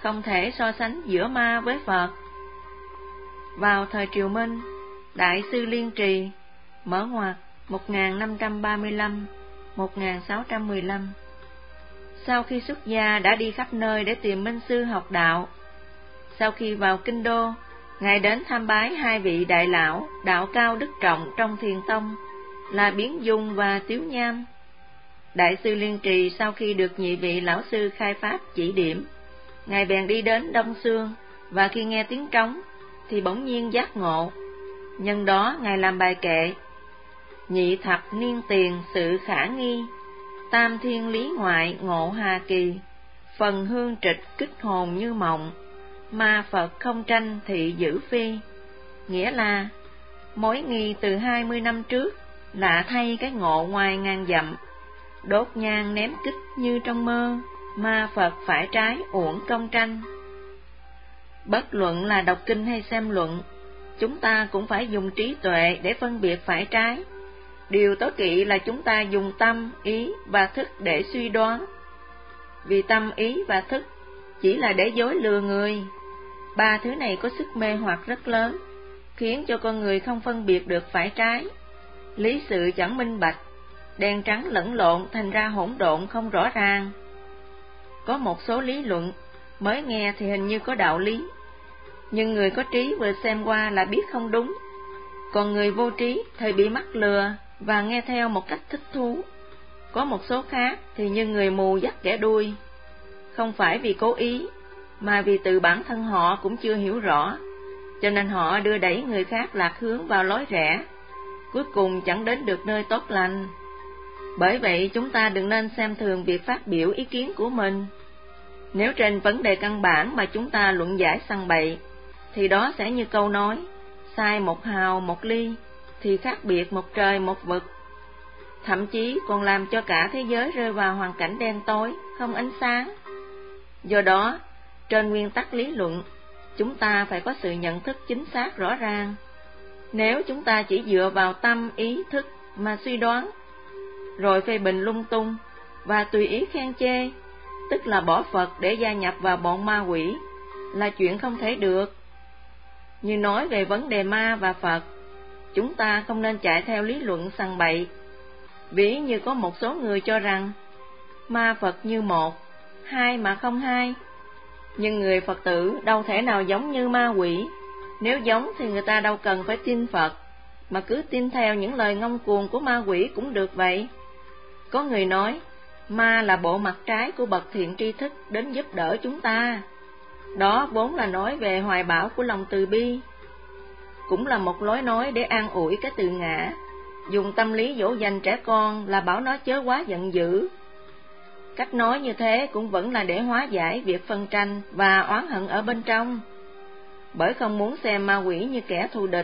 không thể so sánh giữa ma với Phật. Vào thời Triều Minh, Đại sư Liên Trì, mở ngoặc 1535-1615, sau khi xuất gia đã đi khắp nơi để tìm minh sư học đạo. Sau khi vào Kinh Đô, Ngài đến tham bái hai vị đại lão đạo cao đức trọng trong Thiền Tông là Biến Dung và Tiếu Nham. Đại sư Liên Trì sau khi được nhị vị lão sư khai pháp chỉ điểm, Ngài bèn đi đến Đông Xương, và khi nghe tiếng trống thì bỗng nhiên giác ngộ. Nhân đó Ngài làm bài kệ: nhị thập niên tiền sự khả nghi, tam thiên lý ngoại ngộ hà kỳ, phần hương trịch kích hồn như mộng, ma Phật không tranh thị giữ phi. Nghĩa là mối nghi từ 20 năm trước, lạ thay cái ngộ ngoài ngàn dặm, đốt nhang ném kích như trong mơ, ma Phật phải trái uổng công tranh. Bất luận là đọc kinh hay xem luận, chúng ta cũng phải dùng trí tuệ để phân biệt phải trái. Điều tối kỵ là chúng ta dùng tâm, ý và thức để suy đoán. Vì tâm, ý và thức chỉ là để dối lừa người. Ba thứ này có sức mê hoặc rất lớn, khiến cho con người không phân biệt được phải trái. Lý sự chẳng minh bạch, đen trắng lẫn lộn thành ra hỗn độn không rõ ràng. Có một số lý luận, mới nghe thì hình như có đạo lý, nhưng người có trí vừa xem qua là biết không đúng. Còn người vô trí thì bị mắc lừa và nghe theo một cách thích thú. Có một số khác thì như người mù dắt kẻ đuôi, không phải vì cố ý, mà vì tự bản thân họ cũng chưa hiểu rõ, cho nên họ đưa đẩy người khác lạc hướng vào lối rẽ, cuối cùng chẳng đến được nơi tốt lành. Bởi vậy chúng ta đừng nên xem thường việc phát biểu ý kiến của mình. Nếu trên vấn đề căn bản mà chúng ta luận giải sằng bậy, thì đó sẽ như câu nói, sai một hào một ly, thì khác biệt một trời một vực. Thậm chí còn làm cho cả thế giới rơi vào hoàn cảnh đen tối, không ánh sáng. Do đó, trên nguyên tắc lý luận, chúng ta phải có sự nhận thức chính xác rõ ràng. Nếu chúng ta chỉ dựa vào tâm, ý, thức mà suy đoán, rồi phê bình lung tung và tùy ý khen chê, tức là bỏ Phật để gia nhập vào bọn ma quỷ, là chuyện không thể được. Như nói về vấn đề ma và Phật, chúng ta không nên chạy theo lý luận sằng bậy. Ví như có một số người cho rằng ma Phật như một, hai mà không hai. Nhưng người Phật tử đâu thể nào giống như ma quỷ. Nếu giống thì người ta đâu cần phải tin Phật, mà cứ tin theo những lời ngông cuồng của ma quỷ cũng được vậy. Có người nói, ma là bộ mặt trái của bậc thiện tri thức đến giúp đỡ chúng ta. Đó vốn là nói về hoài bão của lòng từ bi. Cũng là một lối nói để an ủi cái tự ngã, dùng tâm lý dỗ dành trẻ con là bảo nó chớ quá giận dữ. Cách nói như thế cũng vẫn là để hóa giải việc phân tranh và oán hận ở bên trong, bởi không muốn xem ma quỷ như kẻ thù địch.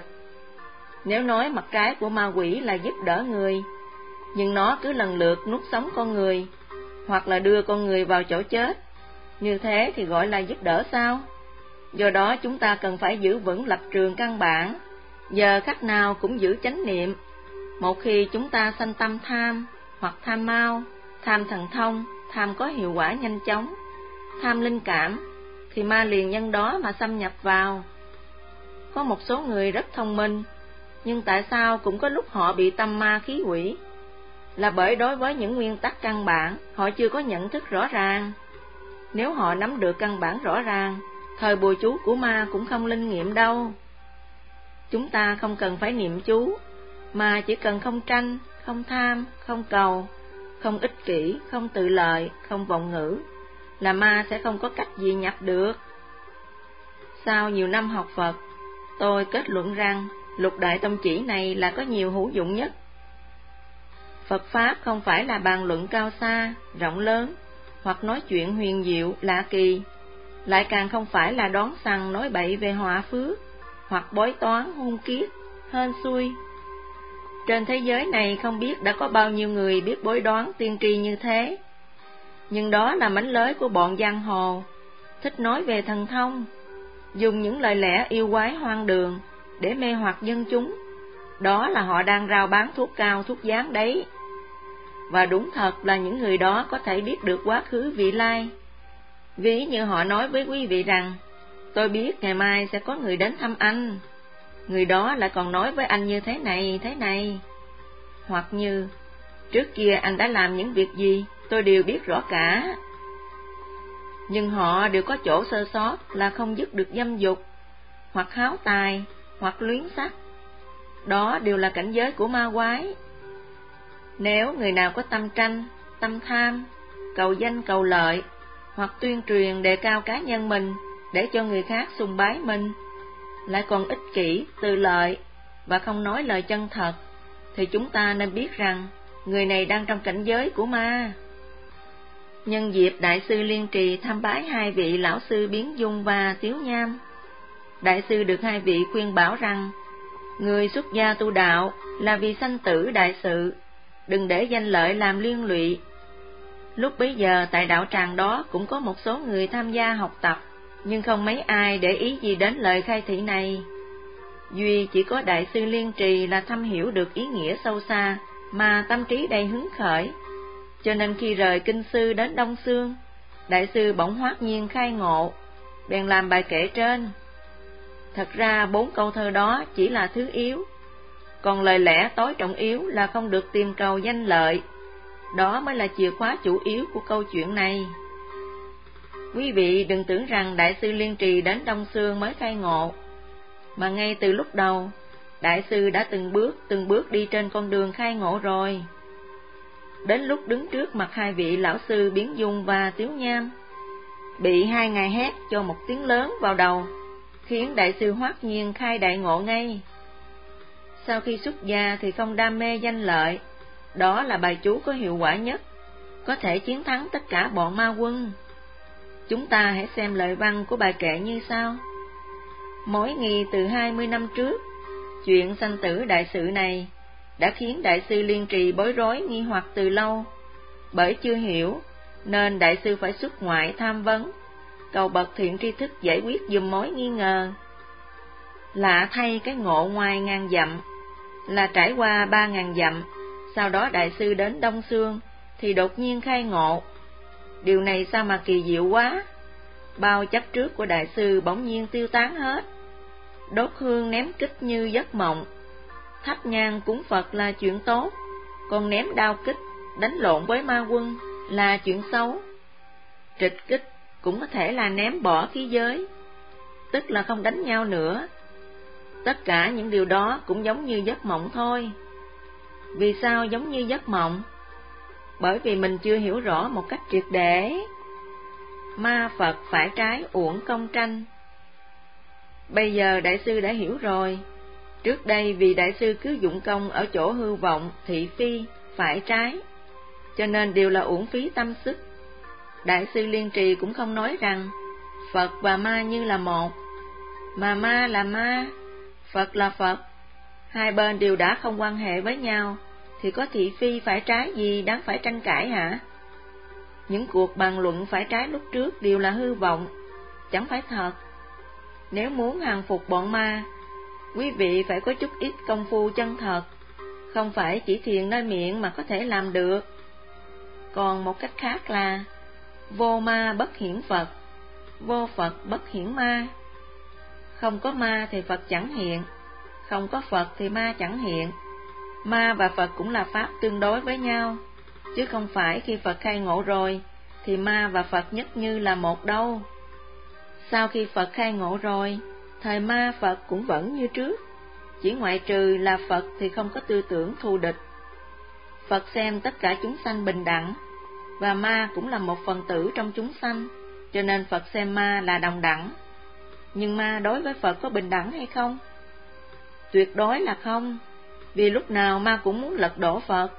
Nếu nói mặt trái của ma quỷ là giúp đỡ người, nhưng nó cứ lần lượt nuốt sống con người, hoặc là đưa con người vào chỗ chết, như thế thì gọi là giúp đỡ sao? Do đó chúng ta cần phải giữ vững lập trường căn bản, giờ khắc nào cũng giữ chánh niệm. Một khi chúng ta sanh tâm tham, hoặc tham mau, tham thần thông, tham có hiệu quả nhanh chóng, tham linh cảm, thì ma liền nhân đó mà xâm nhập vào. Có một số người rất thông minh, nhưng tại sao cũng có lúc họ bị tâm ma khí quỷ? Là bởi đối với những nguyên tắc căn bản, họ chưa có nhận thức rõ ràng. Nếu họ nắm được căn bản rõ ràng, thời bùa chú của ma cũng không linh nghiệm đâu. Chúng ta không cần phải niệm chú, mà chỉ cần không tranh, không tham, không cầu, không ích kỷ, không tự lợi, không vọng ngữ, là ma sẽ không có cách gì nhập được. Sau nhiều năm học Phật, tôi kết luận rằng lục đại tông chỉ này là có nhiều hữu dụng nhất. Phật Pháp không phải là bàn luận cao xa, rộng lớn, hoặc nói chuyện huyền diệu, lạ kỳ, lại càng không phải là đoán sằng nói bậy về họa phước, hoặc bói toán, hung kiết, hên xui. Trên thế giới này không biết đã có bao nhiêu người biết bói đoán tiên tri như thế. Nhưng đó là mánh lới của bọn giang hồ, thích nói về thần thông, dùng những lời lẽ yêu quái hoang đường để mê hoặc dân chúng. Đó là họ đang rao bán thuốc cao thuốc gián đấy. Và đúng thật là những người đó có thể biết được quá khứ vị lai. Ví như họ nói với quý vị rằng, tôi biết ngày mai sẽ có người đến thăm anh, người đó lại còn nói với anh như thế này. Hoặc như, trước kia anh đã làm những việc gì, tôi đều biết rõ cả. Nhưng họ đều có chỗ sơ sót là không dứt được dâm dục, hoặc háo tài, hoặc luyến sắc. Đó đều là cảnh giới của ma quái. Nếu người nào có tâm tranh, tâm tham, cầu danh cầu lợi, hoặc tuyên truyền đề cao cá nhân mình để cho người khác sùng bái mình, lại còn ích kỷ, tư lợi và không nói lời chân thật, thì chúng ta nên biết rằng người này đang trong cảnh giới của ma. Nhân dịp Đại sư Liên Trì tham bái hai vị lão sư Biến Dung và Tiếu Nham, Đại sư được hai vị khuyên bảo rằng, người xuất gia tu đạo là vì sanh tử đại sự, đừng để danh lợi làm liên lụy. Lúc bấy giờ tại đạo tràng đó cũng có một số người tham gia học tập, nhưng không mấy ai để ý gì đến lời khai thị này. Duy chỉ có Đại sư Liên Trì là thâm hiểu được ý nghĩa sâu xa, mà tâm trí đầy hứng khởi. Cho nên khi rời kinh sư đến Đông Xương, Đại sư bỗng hoát nhiên khai ngộ, bèn làm bài kệ trên. Thật ra 4 câu thơ đó chỉ là thứ yếu, còn lời lẽ tối trọng yếu là không được tìm cầu danh lợi. Đó mới là chìa khóa chủ yếu của câu chuyện này. Quý vị đừng tưởng rằng Đại sư Liên Trì đến Đông Xương mới khai ngộ, mà ngay từ lúc đầu, Đại sư đã từng bước đi trên con đường khai ngộ rồi. Đến lúc đứng trước mặt hai vị lão sư Biến Dung và Tiếu Nham, bị hai ngài hét cho một tiếng lớn vào đầu, khiến Đại sư hoát nhiên khai đại ngộ ngay. Sau khi xuất gia thì không đam mê danh lợi, đó là bài chú có hiệu quả nhất, có thể chiến thắng tất cả bọn ma quân. Chúng ta hãy xem lời văn của bài kệ như sau. Mối nghi từ 20 năm trước, chuyện sanh tử đại sự này đã khiến Đại sư Liên Trì bối rối nghi hoặc từ lâu, bởi chưa hiểu nên Đại sư phải xuất ngoại tham vấn, cầu bậc thiện tri thức giải quyết giùm mối nghi ngờ. Lạ thay cái ngộ ngoài ngàn dặm, là trải qua 3.000 dặm, sau đó Đại sư đến Đông Xương thì đột nhiên khai ngộ. Điều này sao mà kỳ diệu quá! Bao chấp trước của Đại sư bỗng nhiên tiêu tán hết. Đốt hương ném kích như giấc mộng, thắp nhang cúng Phật là chuyện tốt, còn ném đao kích, đánh lộn với ma quân là chuyện xấu. Trịch kích cũng có thể là ném bỏ khí giới, tức là không đánh nhau nữa. Tất cả những điều đó cũng giống như giấc mộng thôi. Vì sao giống như giấc mộng? Bởi vì mình chưa hiểu rõ một cách triệt để. Ma Phật phải trái uổng công tranh. Bây giờ Đại sư đã hiểu rồi. Trước đây vì Đại sư cứ dụng công ở chỗ hư vọng, thị phi, phải trái, cho nên đều là uổng phí tâm sức. Đại sư Liên Trì cũng không nói rằng Phật và ma như là một, mà ma là ma, Phật là Phật, hai bên đều đã không quan hệ với nhau, thì có thị phi phải trái gì đáng phải tranh cãi hả? Những cuộc bàn luận phải trái lúc trước đều là hư vọng, chẳng phải thật. Nếu muốn hàng phục bọn ma, quý vị phải có chút ít công phu chân thật, không phải chỉ thiền nơi miệng mà có thể làm được. Còn một cách khác là vô ma bất hiển Phật, vô Phật bất hiển ma. Không có ma thì Phật chẳng hiện, không có Phật thì ma chẳng hiện. Ma và Phật cũng là pháp tương đối với nhau, chứ không phải khi Phật khai ngộ rồi thì ma và Phật nhất như là một đâu. Sau khi Phật khai ngộ rồi, thời ma Phật cũng vẫn như trước, chỉ ngoại trừ là Phật thì không có tư tưởng thù địch. Phật xem tất cả chúng sanh bình đẳng, và ma cũng là một phần tử trong chúng sanh, cho nên Phật xem ma là đồng đẳng. Nhưng ma đối với Phật có bình đẳng hay không? Tuyệt đối là không, vì lúc nào ma cũng muốn lật đổ Phật.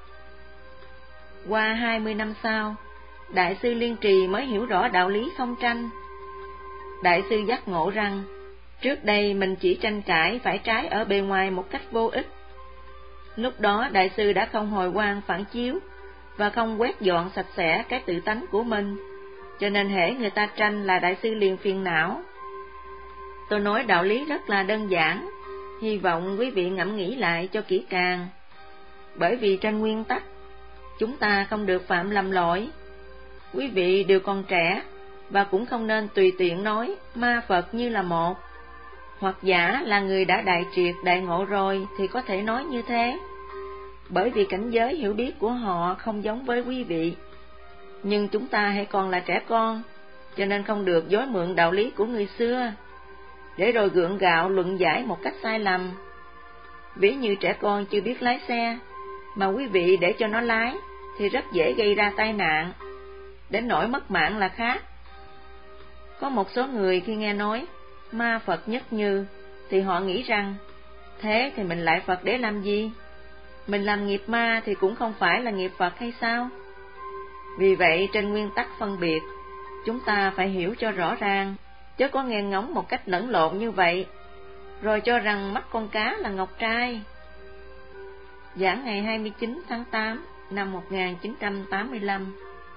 Qua 20 năm sau, Đại sư Liên Trì mới hiểu rõ đạo lý không tranh. Đại sư giác ngộ rằng, trước đây mình chỉ tranh cãi phải trái ở bề ngoài một cách vô ích. Lúc đó Đại sư đã không hồi quang phản chiếu, và không quét dọn sạch sẽ cái tự tánh của mình, cho nên hễ người ta tranh là Đại sư liền phiền não. Tôi nói đạo lý rất là đơn giản, hy vọng quý vị ngẫm nghĩ lại cho kỹ càng. Bởi vì trên nguyên tắc, chúng ta không được phạm lầm lỗi. Quý vị đều còn trẻ, và cũng không nên tùy tiện nói ma Phật như là một. Hoặc giả là người đã đại triệt đại ngộ rồi thì có thể nói như thế, bởi vì cảnh giới hiểu biết của họ không giống với quý vị. Nhưng chúng ta hãy còn là trẻ con, cho nên không được dối mượn đạo lý của người xưa, để rồi gượng gạo luận giải một cách sai lầm. Ví như trẻ con chưa biết lái xe, mà quý vị để cho nó lái, thì rất dễ gây ra tai nạn, đến nỗi mất mạng là khác. Có một số người khi nghe nói ma Phật nhất như, thì họ nghĩ rằng, thế thì mình lại Phật để làm gì? Mình làm nghiệp ma thì cũng không phải là nghiệp Phật hay sao? Vì vậy trên nguyên tắc phân biệt, chúng ta phải hiểu cho rõ ràng, chứ có nghe ngóng một cách lẫn lộn như vậy, rồi cho rằng mắt con cá là ngọc trai. Giảng ngày 29 tháng 8 năm 1985.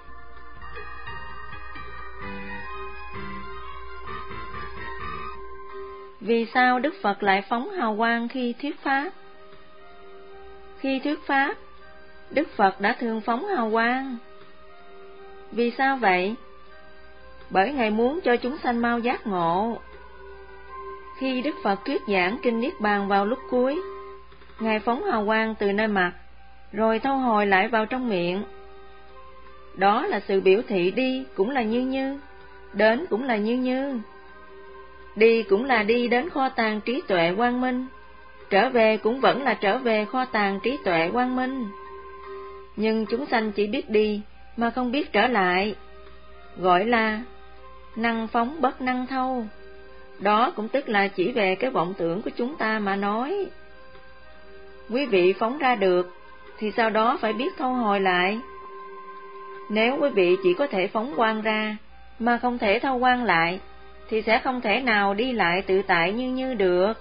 Vì sao Đức Phật lại phóng hào quang khi thuyết pháp? Khi thuyết pháp, Đức Phật đã thường phóng hào quang. Vì sao vậy? Bởi Ngài muốn cho chúng sanh mau giác ngộ. Khi Đức Phật thuyết giảng kinh Niết Bàn vào lúc cuối, Ngài phóng hào quang từ nơi mặt, rồi thâu hồi lại vào trong miệng. Đó là sự biểu thị đi cũng là như, đến cũng là như. Đi cũng là đi đến kho tàng trí tuệ quang minh, trở về cũng vẫn là trở về kho tàng trí tuệ quang minh. Nhưng chúng sanh chỉ biết đi mà không biết trở lại, gọi là năng phóng bất năng thâu. Đó cũng tức là chỉ về cái vọng tưởng của chúng ta mà nói. Quý vị phóng ra được, thì sau đó phải biết thâu hồi lại. Nếu quý vị chỉ có thể phóng quang ra, mà không thể thâu quang lại, thì sẽ không thể nào đi lại tự tại như được.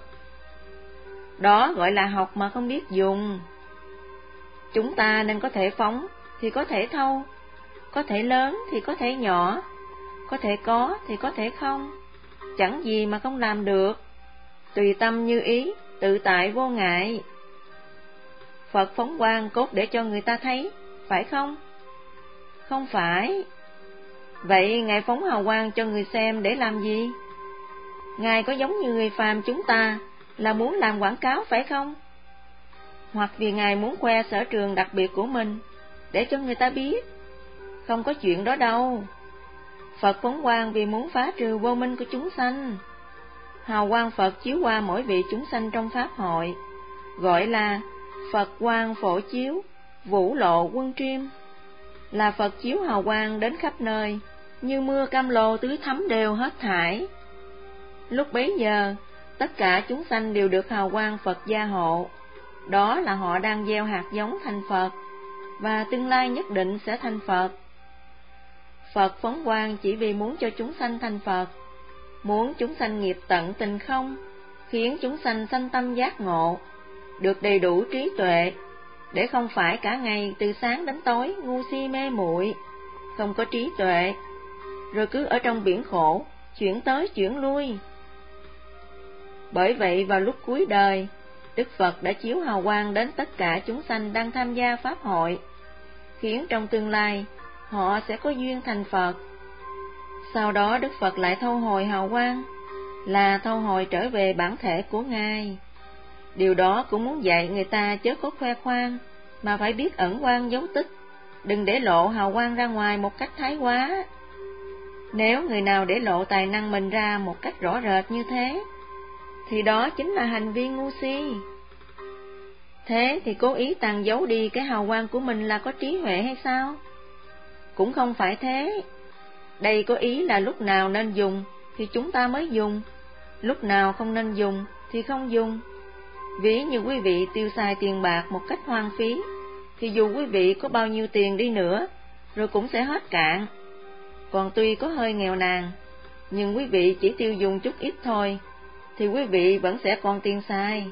Đó gọi là học mà không biết dùng. Chúng ta nên có thể phóng, thì có thể thâu, có thể lớn thì có thể nhỏ, có thể có thì có thể không, chẳng gì mà không làm được, tùy tâm như ý, tự tại vô ngại. Phật phóng quang cốt để cho người ta thấy, phải không? Không phải. Vậy Ngài phóng hào quang cho người xem để làm gì? Ngài có giống như người phàm chúng ta là muốn làm quảng cáo phải không? Hoặc vì Ngài muốn khoe sở trường đặc biệt của mình để cho người ta biết? Không có chuyện đó đâu. Phật phóng quang vì muốn phá trừ vô minh của chúng sanh. Hào quang Phật chiếu qua mỗi vị chúng sanh trong pháp hội, gọi là Phật quang phổ chiếu, vũ lộ quân triêm. Là Phật chiếu hào quang đến khắp nơi, như mưa cam lồ tưới thấm đều hết thảy. Lúc bấy giờ, tất cả chúng sanh đều được hào quang Phật gia hộ. Đó là họ đang gieo hạt giống thành Phật, và tương lai nhất định sẽ thành Phật. Phật phóng quang chỉ vì muốn cho chúng sanh thành Phật, muốn chúng sanh nghiệp tận tình không, khiến chúng sanh sanh tâm giác ngộ, được đầy đủ trí tuệ, để không phải cả ngày từ sáng đến tối ngu si mê muội, không có trí tuệ, rồi cứ ở trong biển khổ, chuyển tới chuyển lui. Bởi vậy vào lúc cuối đời, Đức Phật đã chiếu hào quang đến tất cả chúng sanh đang tham gia pháp hội, khiến trong tương lai họ sẽ có duyên thành Phật. Sau đó Đức Phật lại thâu hồi hào quang, là thâu hồi trở về bản thể của Ngài. Điều đó cũng muốn dạy người ta chớ có khoe khoang, mà phải biết ẩn quang giấu tích, đừng để lộ hào quang ra ngoài một cách thái quá. Nếu người nào để lộ tài năng mình ra một cách rõ rệt như thế, thì đó chính là hành vi ngu si. Thế thì cố ý tàn giấu đi cái hào quang của mình là có trí huệ hay sao? Cũng không phải thế. Đây có ý là lúc nào nên dùng thì chúng ta mới dùng, lúc nào không nên dùng thì không dùng. Ví như quý vị tiêu xài tiền bạc một cách hoang phí, thì dù quý vị có bao nhiêu tiền đi nữa, rồi cũng sẽ hết cạn. Còn tuy có hơi nghèo nàn, nhưng quý vị chỉ tiêu dùng chút ít thôi, thì quý vị vẫn sẽ còn tiền xài.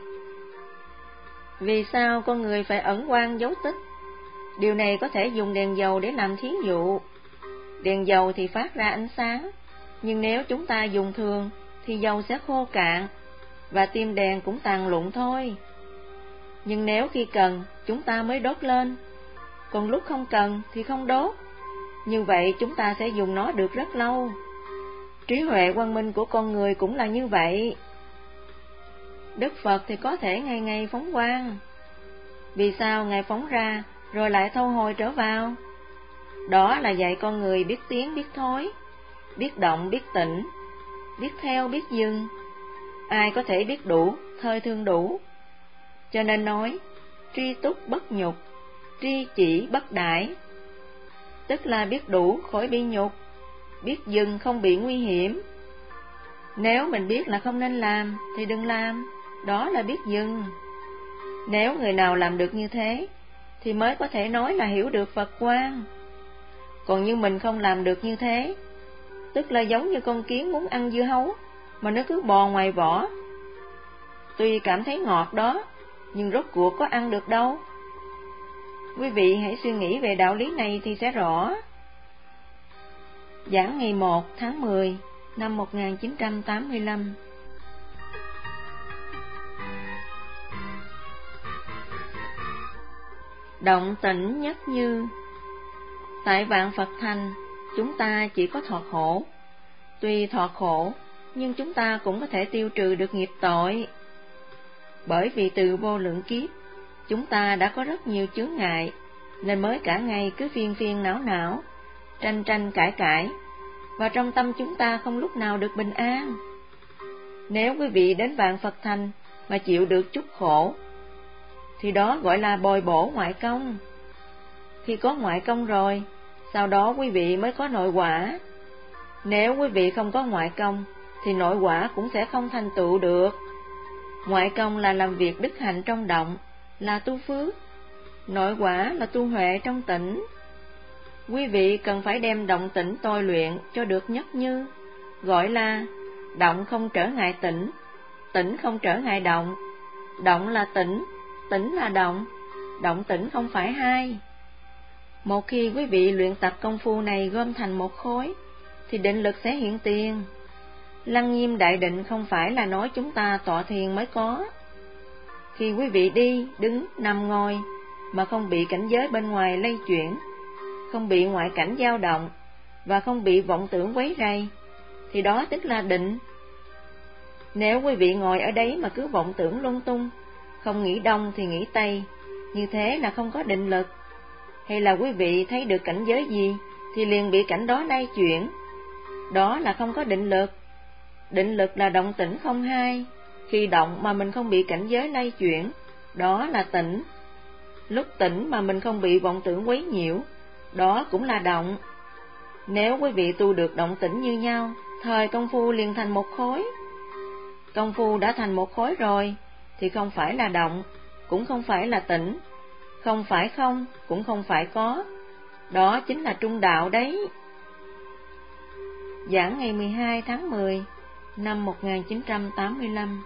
Vì sao con người phải ẩn quang giấu tích? Điều này có thể dùng đèn dầu để làm thí dụ. Đèn dầu thì phát ra ánh sáng, nhưng nếu chúng ta dùng thường thì dầu sẽ khô cạn, và tim đèn cũng tàn lụn thôi. Nhưng nếu khi cần, chúng ta mới đốt lên, còn lúc không cần thì không đốt. Như vậy chúng ta sẽ dùng nó được rất lâu, Trí huệ quang minh của con người cũng là như vậy. Đức Phật thì có thể ngày ngày phóng quang. Vì sao Ngài phóng ra rồi lại thu hồi trở vào? Đó là dạy con người biết tiến biết thối, biết động biết tĩnh, biết theo biết dừng. Ai có thể biết đủ, thời thương đủ. Cho nên nói, tri túc bất nhục, tri chỉ bất đãi. Tức là biết đủ khỏi bị nhục, biết dừng không bị nguy hiểm. Nếu mình biết là không nên làm thì đừng làm, đó là biết dừng. Nếu người nào làm được như thế thì mới có thể nói là hiểu được Phật quang. Còn như mình không làm được như thế, tức là giống như con kiến muốn ăn dưa hấu mà nó cứ bò ngoài vỏ. Tuy cảm thấy ngọt đó, nhưng rốt cuộc có ăn được đâu. Quý vị hãy suy nghĩ về đạo lý này thì sẽ rõ. Giảng ngày 1 tháng 10 năm 1985. Động tĩnh nhất như. Tại vạn Phật thành, chúng ta chỉ có thọ khổ. Tuy thọ khổ, nhưng chúng ta cũng có thể tiêu trừ được nghiệp tội. Bởi vì từ vô lượng kiếp, chúng ta đã có rất nhiều chướng ngại, nên mới cả ngày cứ phiền phiền não não, tranh tranh cãi cãi, và trong tâm chúng ta không lúc nào được bình an. Nếu quý vị đến vạn Phật thành mà chịu được chút khổ, thì đó gọi là bồi bổ ngoại công. Khi có ngoại công rồi, sau đó quý vị mới có nội quả. Nếu quý vị không có ngoại công, thì nội quả cũng sẽ không thành tựu được. Ngoại công là làm việc đức hạnh trong động, là tu phước. Nội quả là tu huệ trong tĩnh. Quý vị cần phải đem động tĩnh tôi luyện cho được nhất như, gọi là động không trở ngại tĩnh, tĩnh không trở ngại động. Động là tĩnh, tĩnh là động, động tĩnh không phải hai. Một khi quý vị luyện tập công phu này gom thành một khối, thì định lực sẽ hiện tiền. Lăng nghiêm đại định không phải là nói chúng ta tọa thiền mới có. Khi quý vị đi, đứng, nằm ngồi, mà không bị cảnh giới bên ngoài lay chuyển, không bị ngoại cảnh dao động, và không bị vọng tưởng quấy rầy, thì đó tức là định. Nếu quý vị ngồi ở đấy mà cứ vọng tưởng lung tung, không nghĩ đông thì nghĩ tây, như thế là không có định lực. Hay là quý vị thấy được cảnh giới gì thì liền bị cảnh đó lay chuyển, đó là không có định lực. Định lực là động tĩnh không hai, khi động mà mình không bị cảnh giới lay chuyển, đó là tĩnh. Lúc tĩnh mà mình không bị vọng tưởng quấy nhiễu, đó cũng là động. Nếu quý vị tu được động tĩnh như nhau, thời công phu liền thành một khối. Công phu đã thành một khối rồi, thì không phải là động, cũng không phải là tĩnh, không phải không, cũng không phải có. Đó chính là trung đạo đấy. Giảng ngày 12 tháng 10 năm 1985.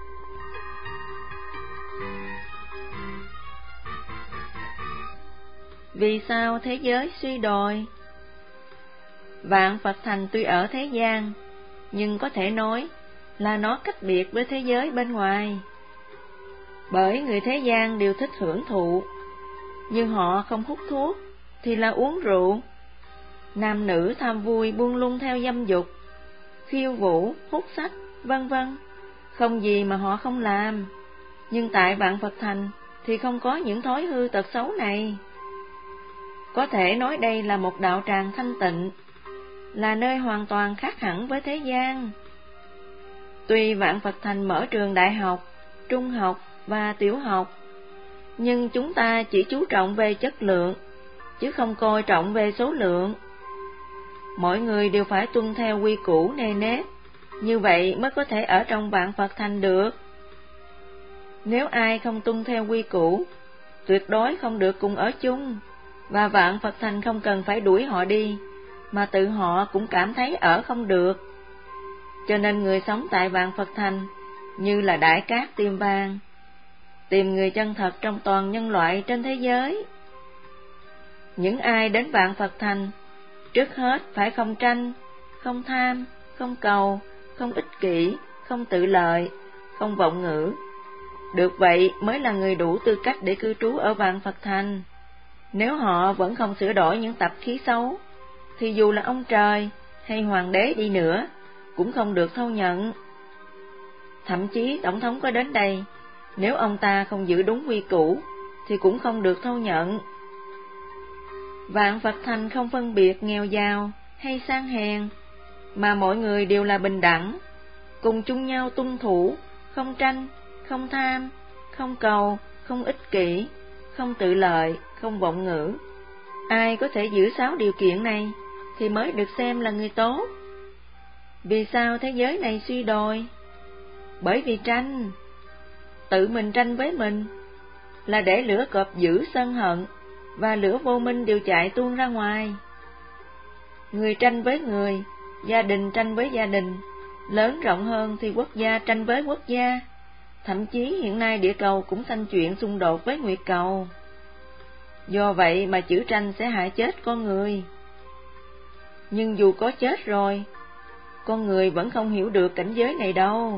Vì sao thế giới suy đồi? Vạn Phật thành tuy ở thế gian, nhưng có thể nói là nó cách biệt với thế giới bên ngoài. Bởi người thế gian đều thích hưởng thụ, nhưng họ không hút thuốc thì là uống rượu. Nam nữ tham vui buông lung theo dâm dục, khiêu vũ, hút sách, vân vân, không gì mà họ không làm. Nhưng tại vạn Phật thành thì không có những thói hư tật xấu này. Có thể nói đây là một đạo tràng thanh tịnh, là nơi hoàn toàn khác hẳn với thế gian. Tuy vạn Phật thành mở trường đại học, trung học và tiểu học, nhưng chúng ta chỉ chú trọng về chất lượng, chứ không coi trọng về số lượng. Mỗi người đều phải tuân theo quy củ nề nếp, như vậy mới có thể ở trong vạn Phật thành được. Nếu ai không tuân theo quy củ, tuyệt đối không được cùng ở chung, và vạn Phật thành không cần phải đuổi họ đi, mà tự họ cũng cảm thấy ở không được. Cho nên người sống tại vạn Phật thành như là đại cát tìm vàng, tìm người chân thật trong toàn nhân loại trên thế giới. Những ai đến vạn Phật thành, trước hết phải không tranh, không tham, không cầu, không ích kỷ, không tự lợi, không vọng ngữ. Được vậy mới là người đủ tư cách để cư trú ở vạn Phật thành. Nếu họ vẫn không sửa đổi những tập khí xấu, thì dù là ông trời hay hoàng đế đi nữa, cũng không được thâu nhận. Thậm chí Tổng thống có đến đây, nếu ông ta không giữ đúng quy củ, thì cũng không được thâu nhận. Vạn Phật Thành không phân biệt nghèo giàu hay sang hèn, mà mọi người đều là bình đẳng, cùng chung nhau tuân thủ, không tranh, không tham, không cầu, không ích kỷ, không tự lợi, không vọng ngữ. Ai có thể giữ 6 điều kiện này thì mới được xem là người tốt. Vì sao thế giới này suy đồi? Bởi vì tranh. Tự mình tranh với mình là để lửa cọp dữ sân hận và lửa vô minh đều chạy tuôn ra ngoài. Người tranh với người, gia đình tranh với gia đình, lớn rộng hơn thì quốc gia tranh với quốc gia. Thậm chí hiện nay địa cầu cũng sanh chuyện xung đột với nguyệt cầu. Do vậy mà chữ tranh sẽ hại chết con người. Nhưng dù có chết rồi, con người vẫn không hiểu được cảnh giới này đâu.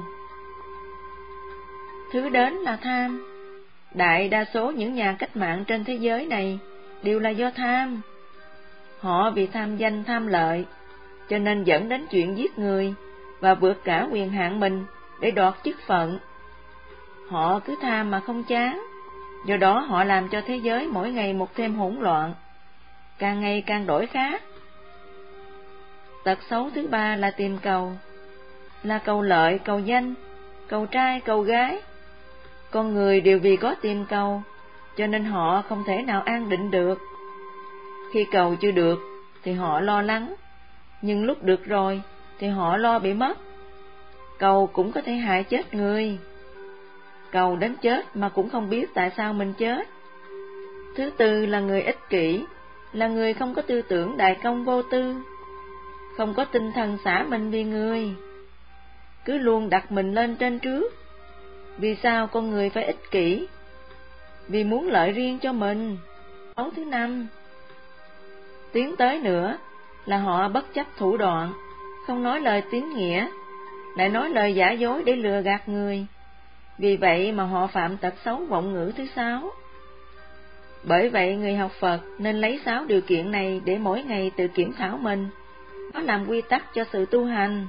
Thứ đến là tham. Đại đa số những nhà cách mạng trên thế giới này đều là do tham. Họ vì tham danh tham lợi, cho nên dẫn đến chuyện giết người và vượt cả quyền hạn mình để đoạt chức phận. Họ cứ tham mà không chán, do đó họ làm cho thế giới mỗi ngày một thêm hỗn loạn, càng ngày càng đổi khác. Tật xấu thứ ba là tìm cầu, là cầu lợi, cầu danh, cầu trai, cầu gái. Con người đều vì có tìm cầu, cho nên họ không thể nào an định được. Khi cầu chưa được thì họ lo lắng, nhưng lúc được rồi thì họ lo bị mất. Cầu cũng có thể hại chết người. Cầu đến chết mà cũng không biết tại sao mình chết. Thứ tư là người ích kỷ, là người không có tư tưởng đại công vô tư, không có tinh thần xả mình vì người, cứ luôn đặt mình lên trên trước. Vì sao con người phải ích kỷ? Vì muốn lợi riêng cho mình. Xấu thứ năm. Tiến tới nữa là họ bất chấp thủ đoạn, không nói lời tín nghĩa, lại nói lời giả dối để lừa gạt người. Vì vậy mà họ phạm tật xấu vọng ngữ thứ 6. Bởi vậy người học Phật nên lấy 6 điều kiện này để mỗi ngày tự kiểm thảo mình, nó làm quy tắc cho sự tu hành.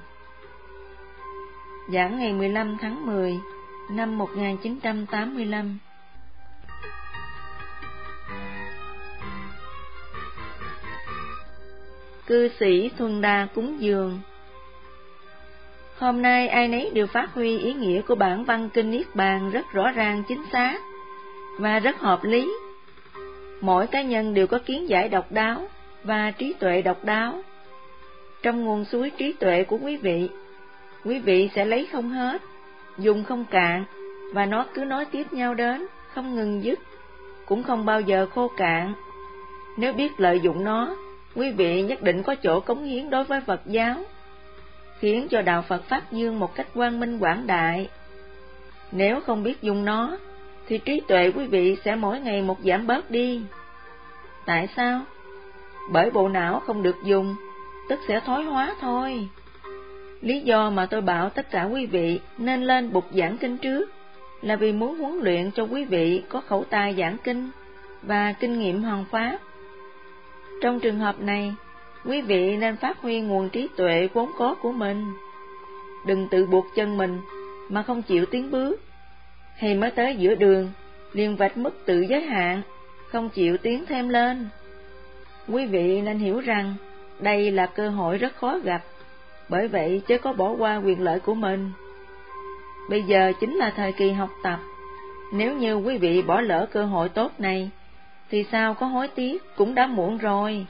Giảng ngày 15 tháng 10 năm 1985. Cư sĩ Thuần Đà cúng dường. Hôm nay ai nấy đều phát huy ý nghĩa của bản văn kinh Niết Bàn rất rõ ràng chính xác và rất hợp lý. Mỗi cá nhân đều có kiến giải độc đáo và trí tuệ độc đáo. Trong nguồn suối trí tuệ của quý vị sẽ lấy không hết, dùng không cạn, và nó cứ nối tiếp nhau đến, không ngừng dứt, cũng không bao giờ khô cạn. Nếu biết lợi dụng nó, quý vị nhất định có chỗ cống hiến đối với Phật giáo, khiến cho đạo Phật phát dương một cách quang minh quảng đại. Nếu không biết dùng nó, thì trí tuệ quý vị sẽ mỗi ngày một giảm bớt đi. Tại sao? Bởi bộ não không được dùng, tức sẽ thoái hóa thôi. Lý do mà tôi bảo tất cả quý vị nên lên bục giảng kinh trước là vì muốn huấn luyện cho quý vị có khẩu tài giảng kinh và kinh nghiệm hoàn pháp. Trong trường hợp này, quý vị nên phát huy nguồn trí tuệ vốn có của mình. Đừng tự buộc chân mình mà không chịu tiến bước, hay mới tới giữa đường liền vạch mức tự giới hạn, không chịu tiến thêm lên. Quý vị nên hiểu rằng đây là cơ hội rất khó gặp, bởi vậy chớ có bỏ qua quyền lợi của mình. Bây giờ chính là thời kỳ học tập. Nếu như quý vị bỏ lỡ cơ hội tốt này, thì sao có hối tiếc, cũng đã muộn rồi.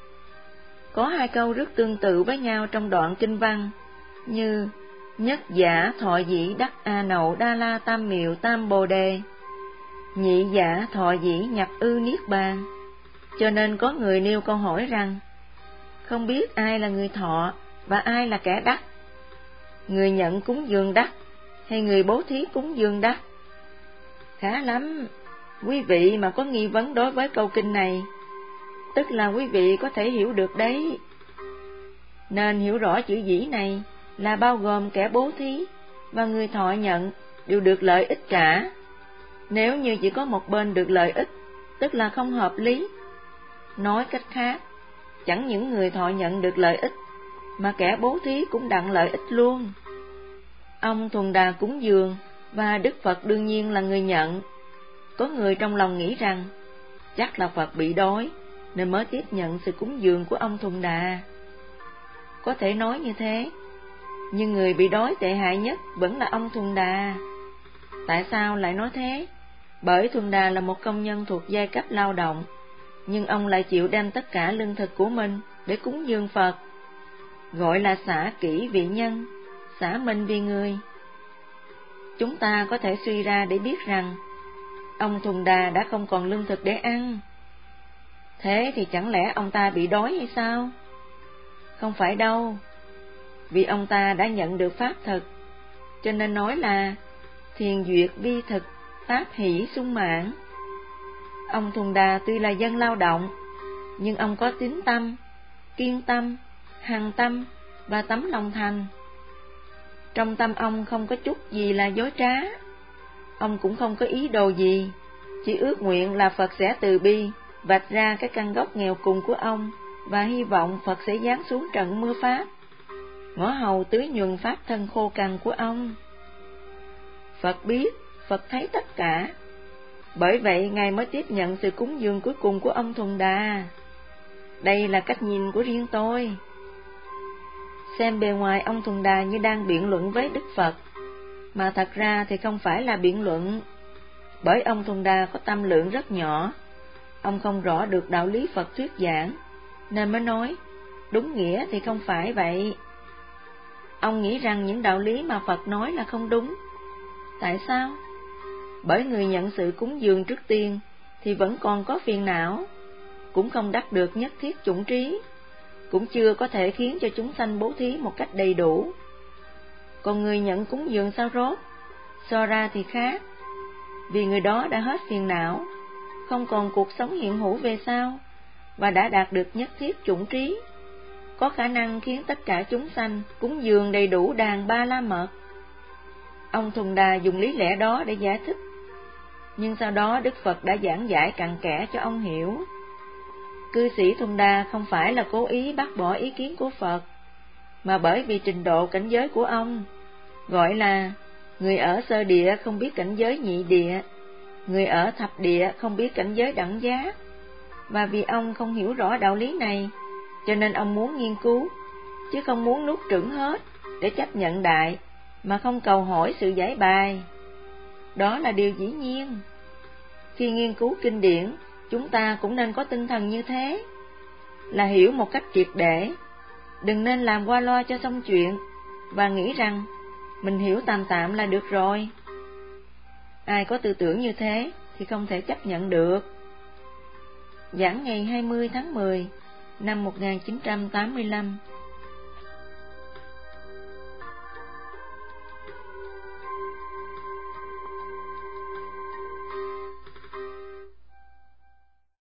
Có 2 câu rất tương tự với nhau trong đoạn kinh văn, như nhất giả thọ dĩ đắc a nậu đa la tam miệu tam bồ đề, nhị giả thọ dĩ nhập ư niết bàn. Cho nên có người nêu câu hỏi rằng, không biết ai là người thọ và ai là kẻ đắc, người nhận cúng dường đắc hay người bố thí cúng dường đắc? Khá lắm, quý vị mà có nghi vấn đối với câu kinh này, tức là quý vị có thể hiểu được đấy. Nên hiểu rõ chữ dĩ này là bao gồm kẻ bố thí và người thọ nhận đều được lợi ích cả. Nếu như chỉ có một bên được lợi ích, tức là không hợp lý. Nói cách khác, chẳng những người thọ nhận được lợi ích, mà kẻ bố thí cũng đặng lợi ích luôn. Ông Thuần Đà cúng dường, và Đức Phật đương nhiên là người nhận. Có người trong lòng nghĩ rằng, chắc là Phật bị đói, nên mới tiếp nhận sự cúng dường của ông Thuần Đà. Có thể nói như thế, nhưng người bị đói tệ hại nhất vẫn là ông Thuần Đà. Tại sao lại nói thế? Bởi Thuần Đà là một công nhân thuộc giai cấp lao động, nhưng ông lại chịu đem tất cả lương thực của mình để cúng dường Phật. Gọi là xả kỹ vì nhân, xả mình vì người. Chúng ta có thể suy ra để biết rằng, ông Thuần Đà đã không còn lương thực để ăn. Thế thì chẳng lẽ ông ta bị đói hay sao? Không phải đâu, vì ông ta đã nhận được pháp thực, cho nên nói là thiền duyệt vi thực, pháp hỷ sung mãn. Ông Thuần Đà tuy là dân lao động, nhưng ông có tín tâm, kiên tâm, hằng tâm và tấm lòng thành. Trong tâm ông không có chút gì là dối trá. Ông cũng không có ý đồ gì, chỉ ước nguyện là Phật sẽ từ bi, vạch ra cái căn gốc nghèo cùng của ông, và hy vọng Phật sẽ giáng xuống trận mưa pháp, ngõ hầu tưới nhuần pháp thân khô cằn của ông. Phật biết, Phật thấy tất cả. Bởi vậy Ngài mới tiếp nhận sự cúng dường cuối cùng của ông Thuần Đà. Đây là cách nhìn của riêng tôi. Xem bề ngoài ông Thuần Đà như đang biện luận với Đức Phật, mà thật ra thì không phải là biện luận. Bởi ông Thuần Đà có tâm lượng rất nhỏ, ông không rõ được đạo lý Phật thuyết giảng, nên mới nói, đúng nghĩa thì không phải vậy. Ông nghĩ rằng những đạo lý mà Phật nói là không đúng. Tại sao? Bởi người nhận sự cúng dường trước tiên thì vẫn còn có phiền não, cũng không đắc được nhất thiết chủng trí, cũng chưa có thể khiến cho chúng sanh bố thí một cách đầy đủ. Còn người nhận cúng dường sao rốt, so ra thì khác, vì người đó đã hết phiền não, không còn cuộc sống hiện hữu về sau, và đã đạt được nhất thiết chủng trí, có khả năng khiến tất cả chúng sanh cúng dường đầy đủ đàn ba la mật. Ông Thuần Đà dùng lý lẽ đó để giải thích, nhưng sau đó Đức Phật đã giảng giải cặn kẽ cho ông hiểu. Cư sĩ Thuần Đà không phải là cố ý bác bỏ ý kiến của Phật, mà bởi vì trình độ cảnh giới của ông, gọi là người ở sơ địa không biết cảnh giới nhị địa, người ở thập địa không biết cảnh giới đẳng giác. Và vì ông không hiểu rõ đạo lý này, cho nên ông muốn nghiên cứu, chứ không muốn nuốt chửng hết để chấp nhận đại, mà không cầu hỏi sự giải bài. Đó là điều dĩ nhiên. Khi nghiên cứu kinh điển, chúng ta cũng nên có tinh thần như thế, là hiểu một cách triệt để, đừng nên làm qua loa cho xong chuyện, và nghĩ rằng mình hiểu tạm tạm là được rồi. Ai có tư tưởng như thế thì không thể chấp nhận được. Giảng ngày 20 tháng 10 năm 1985